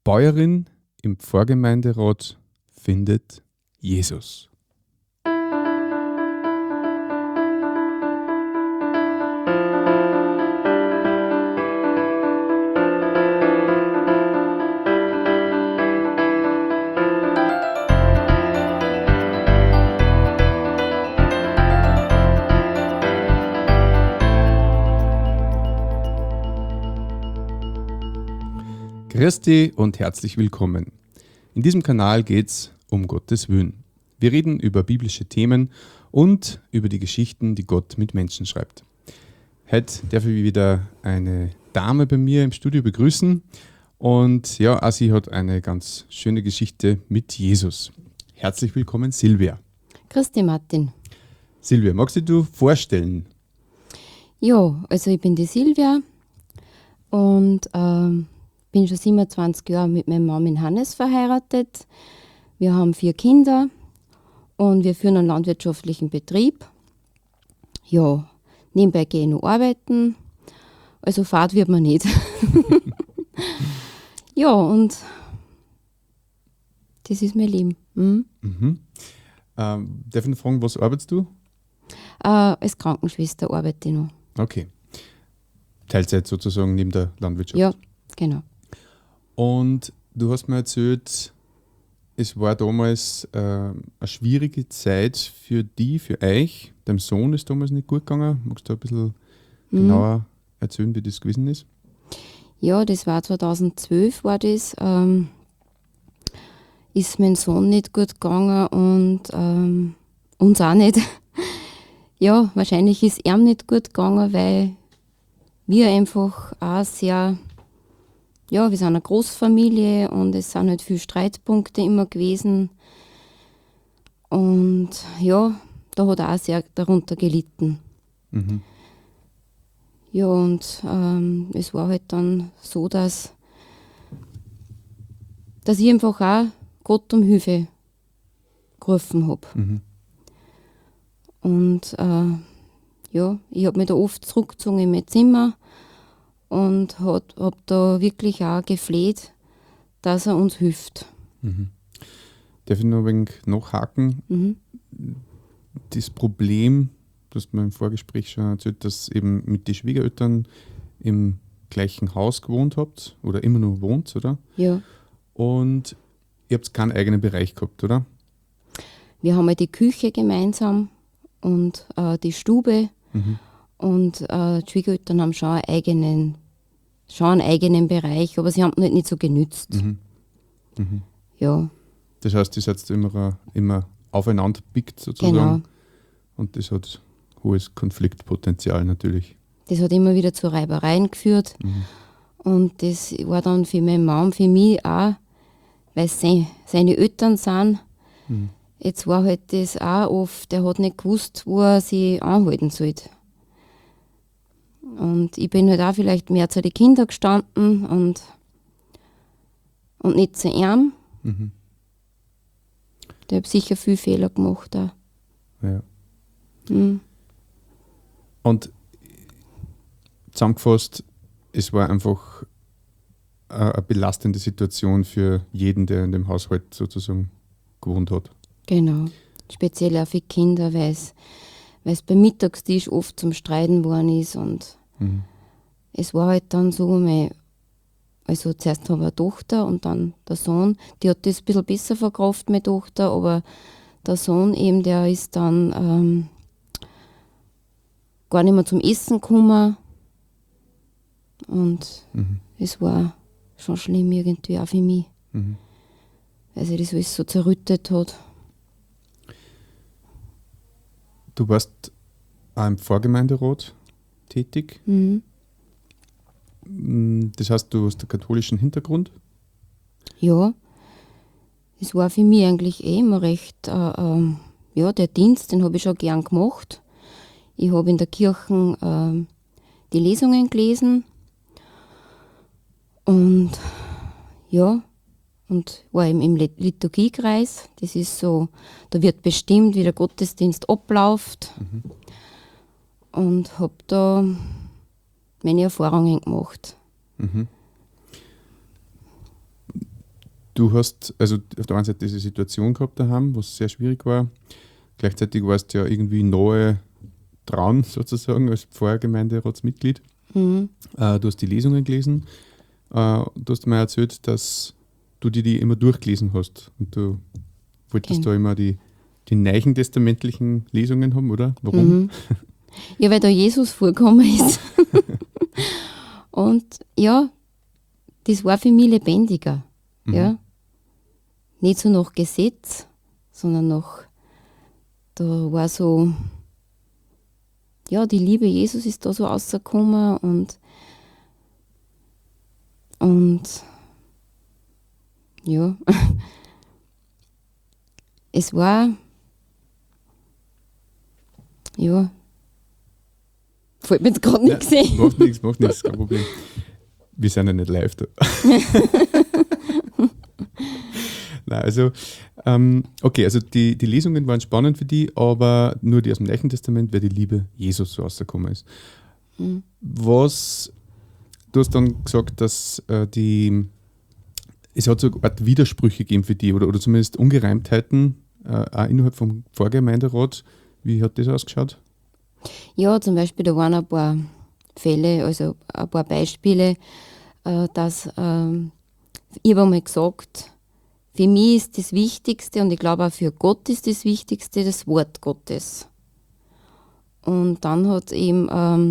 Bäuerin im Pfarrgemeinderat findet Jesus. Grüß dich und herzlich willkommen. In diesem Kanal geht es um Gottes Willen. Wir reden über biblische Themen und über die Geschichten, die Gott mit Menschen schreibt. Heute darf ich wieder eine Dame bei mir im Studio begrüßen und ja, auch sie hat eine ganz schöne Geschichte mit Jesus. Herzlich willkommen, Silvia. Grüß dich, Martin. Silvia, magst du dich vorstellen? Ja, also ich bin die Silvia und bin schon 27 Jahre mit meinem Mann in Hannes verheiratet. Wir haben 4 Kinder und wir führen einen landwirtschaftlichen Betrieb. Ja, nebenbei gehe ich noch arbeiten, also Fahrt wird man nicht. Ja, und das ist mein Leben. Darf ich fragen, was arbeitest du? Als Krankenschwester arbeite ich noch. Okay. Teilzeit sozusagen neben der Landwirtschaft. Ja, genau. Und du hast mir erzählt, es war damals eine schwierige Zeit für die, für euch. Deinem Sohn ist damals nicht gut gegangen. Magst du ein bisschen genauer erzählen, wie das gewesen ist? Ja, das war 2012 war das. Ist mein Sohn nicht gut gegangen und uns auch nicht. Ja, wahrscheinlich ist ihm nicht gut gegangen, weil wir einfach auch sehr, ja, wir sind eine Großfamilie und es sind halt viele Streitpunkte immer gewesen. Und ja, da hat er auch sehr darunter gelitten. Mhm. Ja, und es war halt dann so, dass ich einfach auch Gott um Hilfe gerufen habe. Mhm. Und ja, ich habe mich da oft zurückgezogen in mein Zimmer und habe da wirklich auch gefleht, dass er uns hilft. Mhm. Darf ich noch ein wenig nachhaken? Das Problem, du hast mir im Vorgespräch schon erzählt, dass eben mit den Schwiegereltern im gleichen Haus gewohnt habt oder immer noch wohnt, oder? Ja, Und ihr habt keinen eigenen Bereich gehabt, oder? wir haben halt die Küche gemeinsam und die Stube und die Schwiegereltern haben schon einen eigenen Bereich, aber sie haben ihn halt nicht so genützt. Ja, Das heißt, ihr seid immer aufeinander pickt sozusagen. genau. Und das hat hohes Konfliktpotenzial natürlich. Das hat immer wieder zu Reibereien geführt. Und das war dann für meinen Mann, für mich auch, weil es seine Eltern sind. Jetzt war halt das auch oft, der hat nicht gewusst, wo er sich anhalten sollte. Und ich bin halt auch vielleicht mehr zu den Kindern gestanden und nicht zu ihm. Der hat sicher viel Fehler gemacht auch. Ja. Mhm. Und zusammengefasst, es war einfach eine belastende Situation für jeden, der in dem Haushalt sozusagen gewohnt hat. Genau. Speziell auch für Kinder, weil es beim Mittagstisch oft zum Streiten worden ist. Und es war halt dann so, also zuerst haben wir eine Tochter und dann der Sohn, die hat das ein bisschen besser verkraftet, meine Tochter, aber der Sohn eben, der ist dann gar nicht mehr zum Essen gekommen. Und es war schon schlimm irgendwie auch für mich, weil sich das alles so zerrüttet hat. Du warst auch im Pfarrgemeinderat tätig. Das heißt, du hast einen katholischen Hintergrund. Ja, es war für mich eigentlich immer recht, ja, der Dienst, den habe ich schon gern gemacht. Ich habe in der Kirche die Lesungen gelesen und ja, und war im Liturgiekreis. Das ist so, da wird bestimmt, wie der Gottesdienst abläuft. Und habe da meine Erfahrungen gemacht. du hast also auf der einen Seite diese Situation gehabt daheim, was sehr schwierig war. Gleichzeitig warst du ja irgendwie nahe dran, sozusagen, als Pfarrgemeinderatsmitglied. Mhm. Du hast die Lesungen gelesen. Du hast mir erzählt, dass du die immer durchgelesen hast. Und du wolltest Genau. da immer die neuen testamentlichen Lesungen haben, oder? Warum? Mhm. Ja, weil da Jesus vorgekommen ist. Und ja, das war für mich lebendiger. Mhm. Ja. Nicht so nach Gesetz, sondern da war so, ja, die Liebe Jesus ist da so rausgekommen und ja, es war, ja, fällt mir jetzt gerade Ja, nicht gesehen. macht nichts, kein Problem. Wir sind ja nicht live da. Nein, also, okay, also die Lesungen waren spannend für die, aber nur die aus dem Neuen Testament, weil die Liebe Jesus so rausgekommen ist. Mhm. Du hast dann gesagt, dass es hat so eine Art Widersprüche gegeben für die oder zumindest Ungereimtheiten auch innerhalb vom Pfarrgemeinderat. Wie hat das ausgeschaut? Ja, zum Beispiel, da waren ein paar Fälle, also ein paar Beispiele, dass ich habe einmal gesagt, für mich ist das Wichtigste und ich glaube auch für Gott ist das Wichtigste das Wort Gottes. Und dann hat eben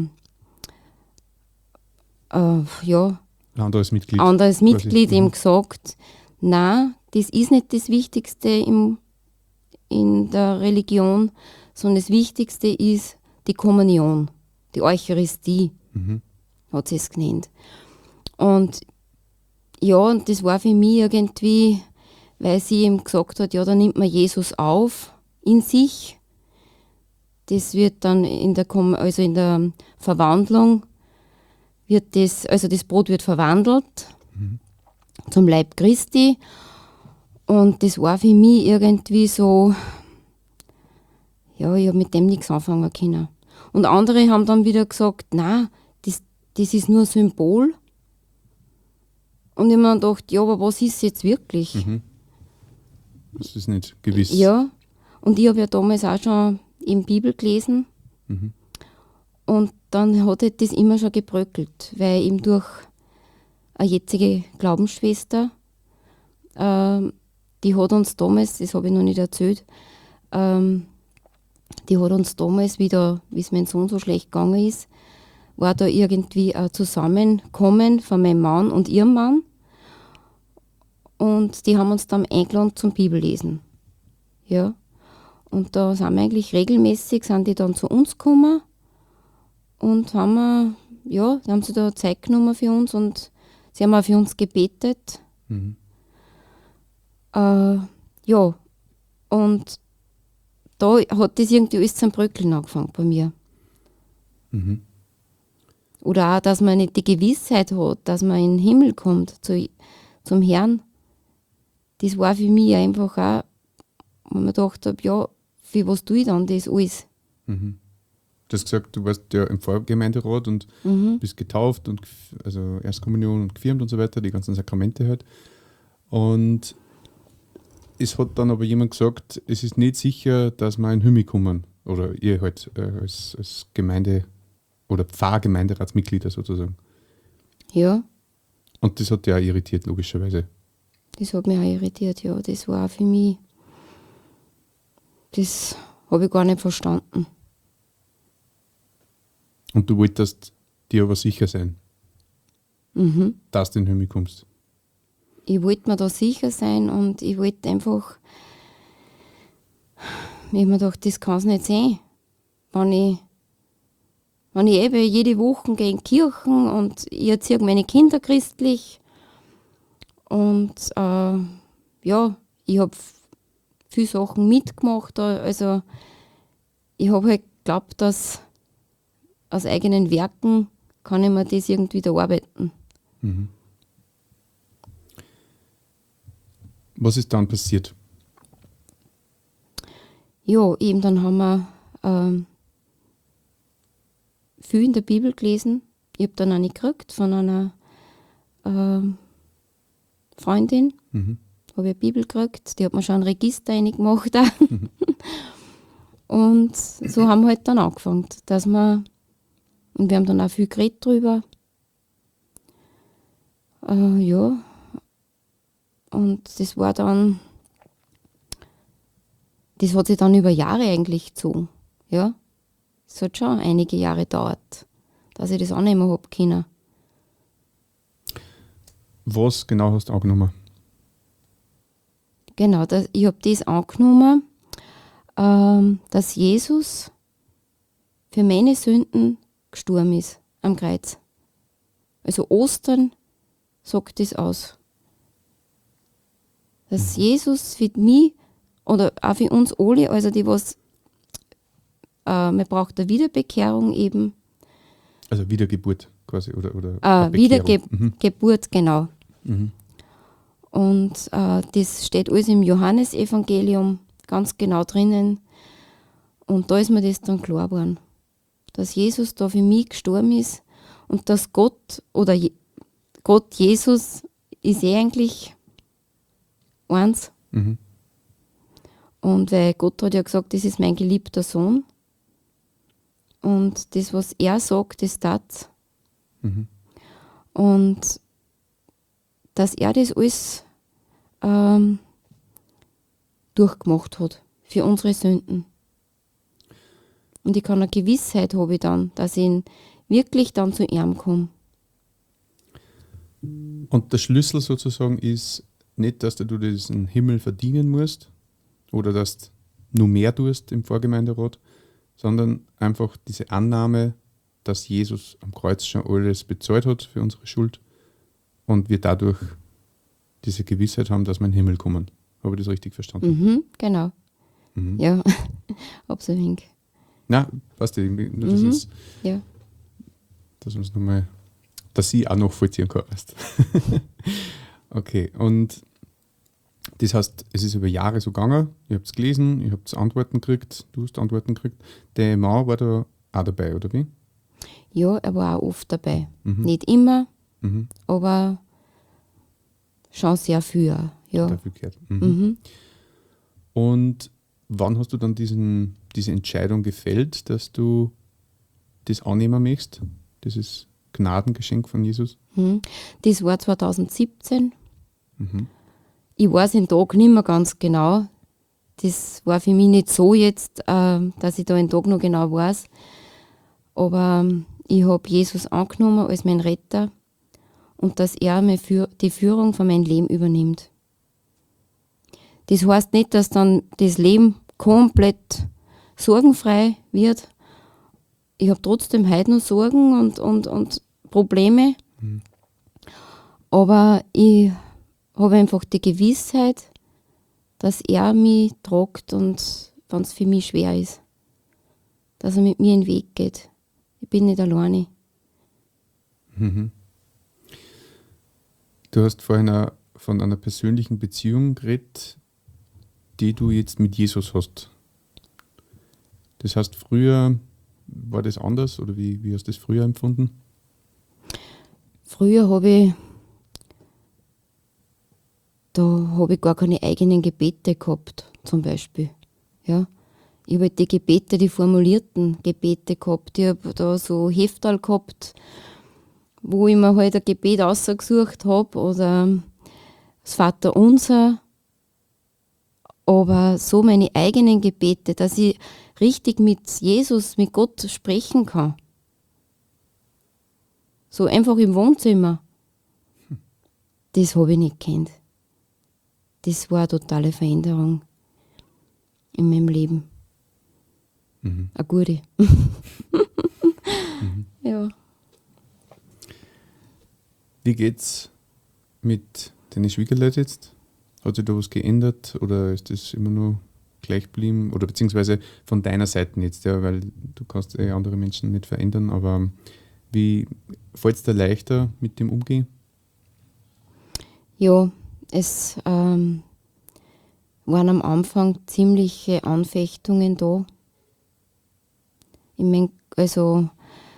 ja, Ein anderes Mitglied. anderes quasi. Mitglied ihm gesagt, nein, das ist nicht das Wichtigste in der Religion, sondern das Wichtigste ist die Kommunion, die Eucharistie, Mhm. hat sie es genannt. Und ja, und das war für mich irgendwie, weil sie ihm gesagt hat, ja, da nimmt man Jesus auf in sich. Das wird dann in der Verwandlung also das Brot wird verwandelt zum Leib Christi. Und das war für mich irgendwie so, ja, ich habe mit dem nichts anfangen können. Und andere haben dann wieder gesagt, nein, das ist nur ein Symbol. Und ich habe mir dann gedacht, ja, aber was ist jetzt wirklich? Mhm. Das ist nicht gewiss. Ja, und ich habe ja damals auch schon in Bibel gelesen. Mhm. Und dann hat halt das immer schon gebröckelt, weil eben durch eine jetzige Glaubensschwester, die hat uns damals, das habe ich noch nicht erzählt, die hat uns damals wieder, wie es meinem Sohn so schlecht gegangen ist, war da irgendwie ein Zusammenkommen von meinem Mann und ihrem Mann. Und die haben uns dann eingeladen zum Bibellesen. Ja. Und da sind wir eigentlich regelmäßig, sind die dann zu uns gekommen und haben sie da Zeit genommen für uns und sie haben auch für uns gebetet. Mhm. Ja, und da hat das irgendwie alles zum Bröckeln angefangen bei mir. Mhm. Oder auch, dass man nicht die Gewissheit hat, dass man in den Himmel kommt, zum Herrn. Das war für mich einfach auch, wo man gedacht habe, ja, für was tue ich dann das alles? Mhm. Du hast gesagt, du warst ja im Pfarrgemeinderat und bist getauft und also Erstkommunion und gefirmt und so weiter, die ganzen Sakramente halt. Und es hat dann aber jemand gesagt, es ist nicht sicher, dass wir in den Himmel kommen. Oder ihr halt als Gemeinde- oder Pfarrgemeinderatsmitglieder sozusagen. Ja, Und das hat dich auch irritiert, logischerweise. das hat mich auch irritiert, ja. Das war auch für mich, das habe ich gar nicht verstanden. Und du wolltest dir aber sicher sein, dass du in den Himmel kommst. Ich wollte mir da sicher sein und ich wollte einfach, ich habe mir gedacht, das kann es nicht sein. Wenn ich eben jede Woche gehe in die Kirchen und ich erziehe meine Kinder christlich und ja, ich habe viele Sachen mitgemacht. Also ich habe halt geglaubt, dass aus eigenen Werken kann ich mir das irgendwie da arbeiten. Mhm. Was ist dann passiert? Ja, eben dann haben wir viel in der Bibel gelesen. Ich habe dann eine gekriegt von einer Freundin. Mhm. habe ich eine Bibel gekriegt, die hat mir schon ein Register reingemacht. Auch. Und so haben wir halt dann angefangen, und wir haben dann auch viel geredet drüber. Ja, und das hat sich dann über Jahre eigentlich gezogen. Ja, es hat schon einige Jahre gedauert, dass ich das annehmen habe können. Was genau hast du angenommen? Genau, ich habe das angenommen, dass Jesus für meine Sünden gestorben ist am Kreuz. Also Ostern sagt das aus. Dass Jesus für mich oder auch für uns alle, also die was, man braucht eine Wiederbekehrung eben. Also Wiedergeburt quasi oder eine Bekehrung. Wiedergeburt, genau. Mhm. Und das steht alles im Johannesevangelium ganz genau drinnen. Und da ist mir das dann klar geworden, dass Jesus da für mich gestorben ist und dass Gott Jesus ist eigentlich eins. Mhm. Und weil Gott hat ja gesagt, das ist mein geliebter Sohn. Und das, was er sagt, das tat. Mhm. Und dass er das alles durchgemacht hat für unsere Sünden. Und ich kann eine Gewissheit habe ich dann, dass ich wirklich dann zu ihm komme. Und der Schlüssel sozusagen ist nicht, dass du diesen Himmel verdienen musst oder dass du nur mehr tust im Vorgemeinderat, sondern einfach diese Annahme, dass Jesus am Kreuz schon alles bezahlt hat für unsere Schuld und wir dadurch diese Gewissheit haben, dass wir in den Himmel kommen. Habe ich das richtig verstanden? Mhm, genau. Mhm. Ja, hab so hink. Na, weißt du, das ist, Ja. dass ich auch noch vollziehen kann. Weißt. Okay, und das heißt, es ist über Jahre so gegangen, ihr habt es gelesen, ihr habt Antworten gekriegt, du hast Antworten gekriegt. Der Mann war da auch dabei, oder wie? Ja, er war auch oft dabei. Nicht immer, aber schon sehr viel. Ja. Dafür gehört. Mhm. Und wann hast du dann diese Entscheidung gefällt, dass du das annehmen möchtest, dieses Gnadengeschenk von Jesus? Das war 2017. Ich weiß den Tag nicht mehr ganz genau. Das war für mich nicht so jetzt, dass ich da den Tag noch genau weiß. Aber ich habe Jesus angenommen als mein Retter und dass er mir die Führung von meinem Leben übernimmt. Das heißt nicht, dass dann das Leben komplett sorgenfrei wird. Ich habe trotzdem heute noch Sorgen und Probleme. Aber ich habe einfach die Gewissheit, dass er mich tragt und wenn es für mich schwer ist, dass er mit mir in den Weg geht. Ich bin nicht alleine. Du hast vorhin auch von einer persönlichen Beziehung geredet, die du jetzt mit Jesus hast. Das heißt, früher war das anders oder wie hast du das früher empfunden? Früher habe ich gar keine eigenen Gebete gehabt, zum Beispiel. Ja. Ich habe halt die Gebete, die formulierten Gebete gehabt. Ich habe da so Hefterl gehabt, wo ich mir halt ein Gebet ausgesucht habe oder das Vaterunser. Aber so meine eigenen Gebete, dass ich richtig mit Jesus, mit Gott sprechen kann. So einfach im Wohnzimmer. Das habe ich nicht gekannt. Das war eine totale Veränderung in meinem Leben. Eine gute. Ja. Wie geht's mit deinen Schwiegerleuten jetzt? Hat sich da was geändert oder ist das immer nur gleich geblieben? Oder beziehungsweise von deiner Seite jetzt, ja, weil du kannst andere Menschen nicht verändern, aber wie fällt es dir leichter mit dem Umgehen? Ja, es waren am Anfang ziemliche Anfechtungen da. Ich mein, also,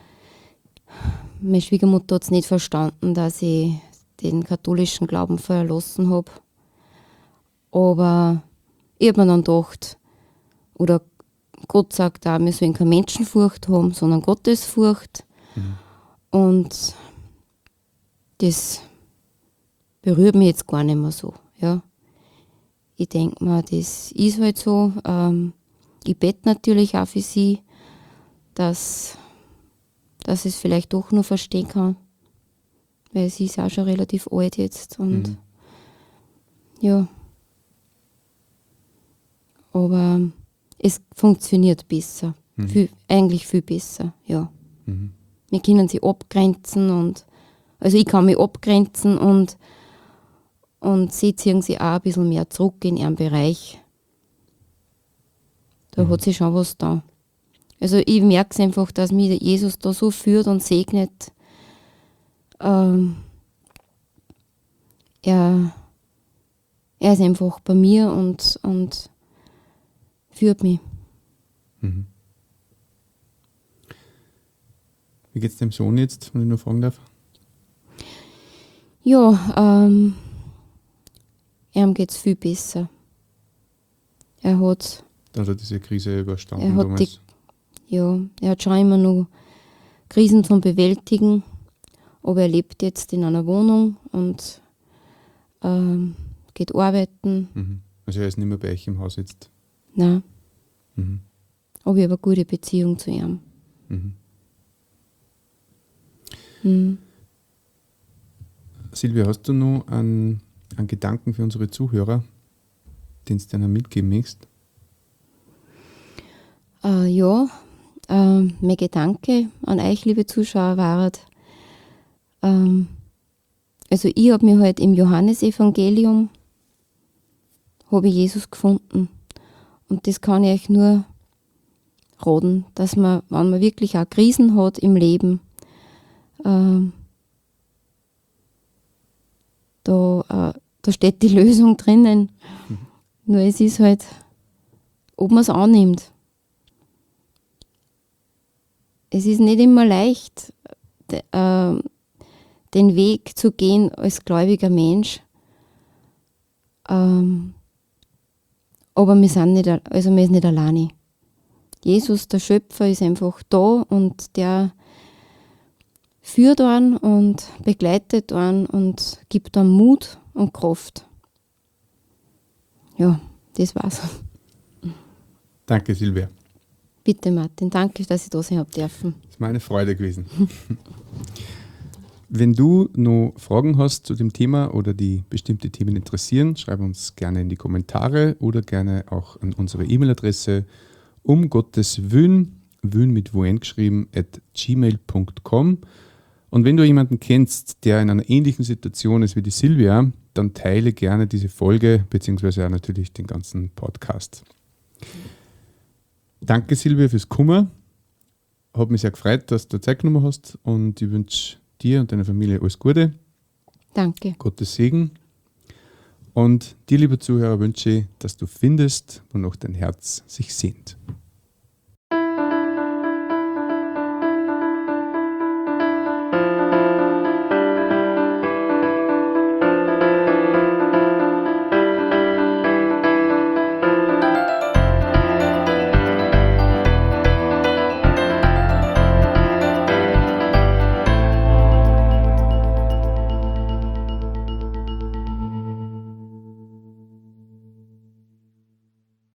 meine Schwiegermutter hat es nicht verstanden, dass ich den katholischen Glauben verlassen habe. Aber ich habe mir dann gedacht, oder Gott sagt auch, wir sollen keine Menschenfurcht haben, sondern Gottesfurcht. Und das berührt mich jetzt gar nicht mehr so. Ja. Ich denke mir, das ist halt so. Ich bete natürlich auch für sie, dass es vielleicht doch nur verstehen kann. Weil sie ist auch schon relativ alt jetzt. Und ja. Aber es funktioniert besser. Eigentlich viel besser, ja. Wir können sie abgrenzen also ich kann mich abgrenzen und sie ziehen sich auch ein bisschen mehr zurück in ihren Bereich. Da hat sie schon was da. Also ich merke es einfach, dass mich Jesus da so führt und segnet. Er ist einfach bei mir und führt mich. Wie geht es dem Sohn jetzt, wenn ich nur fragen darf? Ja, ihm geht es viel besser. Er hat diese Krise überstanden damals. Er hat schon immer noch Krisen zum Bewältigen, aber er lebt jetzt in einer Wohnung und geht arbeiten. Also er ist nicht mehr bei euch im Haus jetzt? Nein. Aber ich habe eine gute Beziehung zu ihm. Silvia, hast du noch einen Gedanken für unsere Zuhörer, den du denen mitgeben möchtest? Mein Gedanke an euch, liebe Zuschauer, war, also ich habe mir halt im Johannesevangelium habe ich Jesus gefunden. Und das kann ich euch nur raten, dass man, wenn man wirklich auch Krisen hat im Leben, da steht die Lösung drinnen. Nur es ist halt, ob man es annimmt. Es ist nicht immer leicht, den Weg zu gehen als gläubiger Mensch. Aber wir ist nicht alleine. Jesus, der Schöpfer, ist einfach da und der führt einen und begleitet einen und gibt einem Mut und Kraft. Ja, das war's. Danke, Silvia. Bitte, Martin. Danke, dass ich da sein habe dürfen. Das ist meine Freude gewesen. Wenn du noch Fragen hast zu dem Thema oder die bestimmte Themen interessieren, schreib uns gerne in die Kommentare oder gerne auch an unsere E-Mail-Adresse Wün mit Wun geschrieben, @gmail.com. Und wenn du jemanden kennst, der in einer ähnlichen Situation ist wie die Silvia, dann teile gerne diese Folge, beziehungsweise auch natürlich den ganzen Podcast. Danke, Silvia, fürs Kommen. Hat mich sehr gefreut, dass du Zeit genommen hast und ich wünsche dir und deiner Familie alles Gute. Danke. Gottes Segen. Und dir, lieber Zuhörer, wünsche ich, dass du findest, wonach dein Herz sich sehnt.